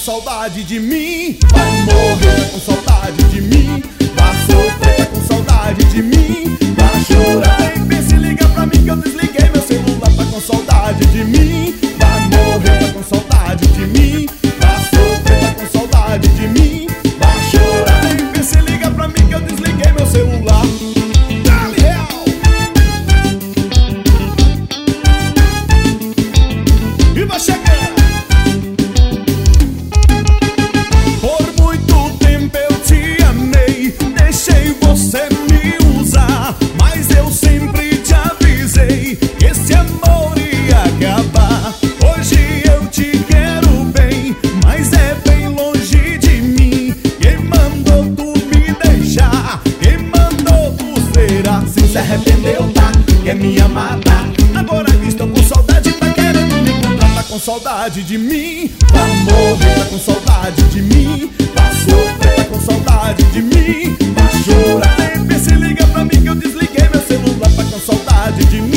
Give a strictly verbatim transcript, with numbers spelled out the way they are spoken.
saudade de mim. Vai morrer, tá com saudade de mim. Vai sofrer, tá com saudade de mim. Vai chorar, nem pense, liga pra mim que eu desliguei meu celular. Tá com saudade de mim. Vai morrer, tá com saudade de mim. Vai sofrer, tá com saudade de mim. Vai chorar, nem pense, liga pra mim que eu desliguei meu celular. Dale real. E vai chegar. Se arrependeu, tá? Quer me amar, tá? Agora que estou com saudade, tá querendo me encontrar. Tá com saudade de mim. Vai morrer, tá com saudade de mim. Vai sofrer, tá com saudade de mim. Vai chorar, nem pense, liga pra mim que eu desliguei meu celular. Tá com saudade de mim.